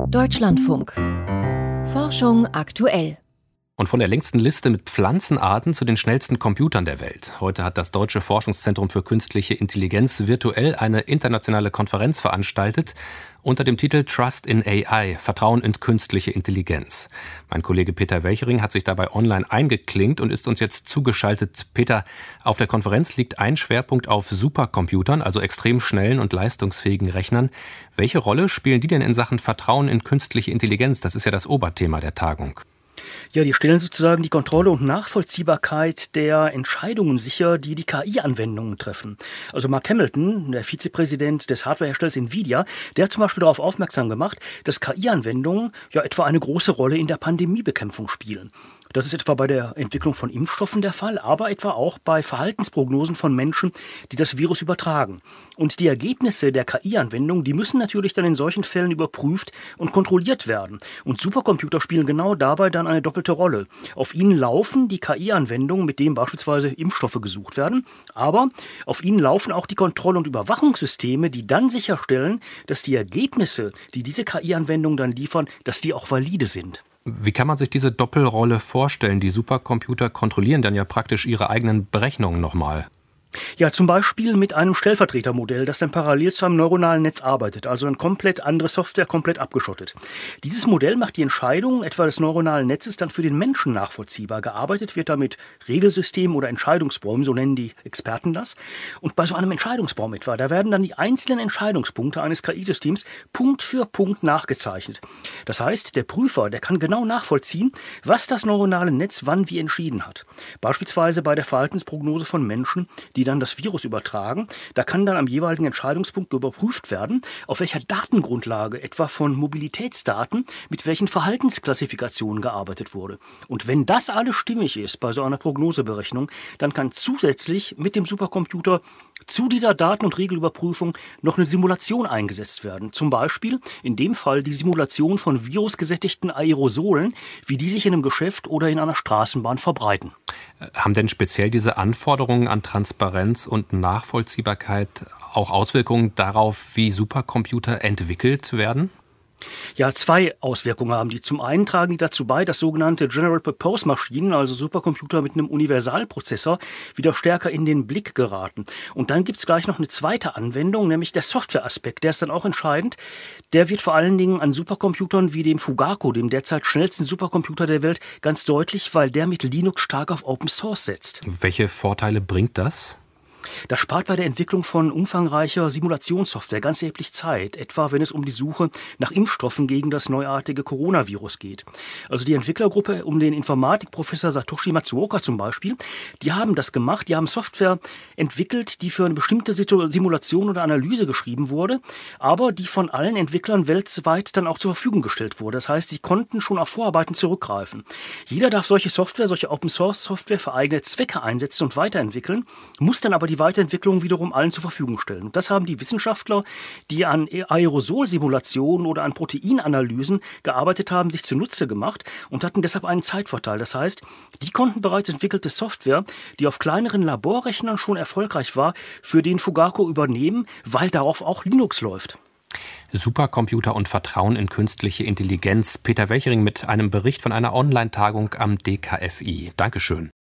Deutschlandfunk. Forschung aktuell. Und von der längsten Liste mit Pflanzenarten zu den schnellsten Computern der Welt. Heute hat das Deutsche Forschungszentrum für künstliche Intelligenz virtuell eine internationale Konferenz veranstaltet unter dem Titel Trust in AI, Vertrauen in künstliche Intelligenz. Mein Kollege Peter Welchering hat sich dabei online eingeklinkt und ist uns jetzt zugeschaltet. Peter, auf der Konferenz liegt ein Schwerpunkt auf Supercomputern, also extrem schnellen und leistungsfähigen Rechnern. Welche Rolle spielen die denn in Sachen Vertrauen in künstliche Intelligenz? Das ist ja das Oberthema der Tagung. Ja, die stellen sozusagen die Kontrolle und Nachvollziehbarkeit der Entscheidungen sicher, die die KI-Anwendungen treffen. Also Mark Hamilton, der Vizepräsident des Hardwareherstellers Nvidia, der hat zum Beispiel darauf aufmerksam gemacht, dass KI-Anwendungen ja etwa eine große Rolle in der Pandemiebekämpfung spielen. Das ist etwa bei der Entwicklung von Impfstoffen der Fall, aber etwa auch bei Verhaltensprognosen von Menschen, die das Virus übertragen. Und die Ergebnisse der KI-Anwendung, die müssen natürlich dann in solchen Fällen überprüft und kontrolliert werden. Und Supercomputer spielen genau dabei dann eine doppelte Rolle. Auf ihnen laufen die KI-Anwendungen, mit denen beispielsweise Impfstoffe gesucht werden, aber auf ihnen laufen auch die Kontroll- und Überwachungssysteme, die dann sicherstellen, dass die Ergebnisse, die diese KI-Anwendungen dann liefern, dass die auch valide sind. Wie kann man sich diese Doppelrolle vorstellen? Die Supercomputer kontrollieren dann ja praktisch ihre eigenen Berechnungen nochmal. Ja, zum Beispiel mit einem Stellvertretermodell, das dann parallel zu einem neuronalen Netz arbeitet, also eine komplett andere Software, komplett abgeschottet. Dieses Modell macht die Entscheidungen etwa des neuronalen Netzes dann für den Menschen nachvollziehbar. Gearbeitet wird da mit Regelsystemen oder Entscheidungsbäumen, so nennen die Experten das. Und bei so einem Entscheidungsbaum etwa, da werden dann die einzelnen Entscheidungspunkte eines KI-Systems Punkt für Punkt nachgezeichnet. Das heißt, der Prüfer, der kann genau nachvollziehen, was das neuronale Netz wann wie entschieden hat. Beispielsweise bei der Verhaltensprognose von Menschen, die dann das Virus übertragen. Da kann dann am jeweiligen Entscheidungspunkt überprüft werden, auf welcher Datengrundlage, etwa von Mobilitätsdaten, mit welchen Verhaltensklassifikationen gearbeitet wurde. Und wenn das alles stimmig ist bei so einer Prognoseberechnung, dann kann zusätzlich mit dem Supercomputer zu dieser Daten- und Regelüberprüfung noch eine Simulation eingesetzt werden. Zum Beispiel in dem Fall die Simulation von virusgesättigten Aerosolen, wie die sich in einem Geschäft oder in einer Straßenbahn verbreiten. Haben denn speziell diese Anforderungen an Transparenz und Nachvollziehbarkeit auch Auswirkungen darauf, wie Supercomputer entwickelt werden? Ja, zwei Auswirkungen haben die. Zum einen tragen die dazu bei, dass sogenannte General-Purpose-Maschinen, also Supercomputer mit einem Universalprozessor, wieder stärker in den Blick geraten. Und dann gibt es gleich noch eine zweite Anwendung, nämlich der Softwareaspekt. Der ist dann auch entscheidend. Der wird vor allen Dingen an Supercomputern wie dem Fugaku, dem derzeit schnellsten Supercomputer der Welt, ganz deutlich, weil der mit Linux stark auf Open Source setzt. Welche Vorteile bringt das? Das spart bei der Entwicklung von umfangreicher Simulationssoftware ganz erheblich Zeit, etwa wenn es um die Suche nach Impfstoffen gegen das neuartige Coronavirus geht. Also die Entwicklergruppe um den Informatikprofessor Satoshi Matsuoka zum Beispiel, die haben das gemacht, die haben Software entwickelt, die für eine bestimmte Simulation oder Analyse geschrieben wurde, aber die von allen Entwicklern weltweit dann auch zur Verfügung gestellt wurde. Das heißt, sie konnten schon auf Vorarbeiten zurückgreifen. Jeder darf solche Software, solche Open-Source-Software für eigene Zwecke einsetzen und weiterentwickeln, muss dann aber die Weiterentwicklung wiederum allen zur Verfügung stellen. Und das haben die Wissenschaftler, die an Aerosolsimulationen oder an Proteinanalysen gearbeitet haben, sich zunutze gemacht und hatten deshalb einen Zeitvorteil. Das heißt, die konnten bereits entwickelte Software, die auf kleineren Laborrechnern schon erfolgreich war, für den Fugaku übernehmen, weil darauf auch Linux läuft. Supercomputer und Vertrauen in künstliche Intelligenz. Peter Welchering mit einem Bericht von einer Online-Tagung am DKFI. Dankeschön.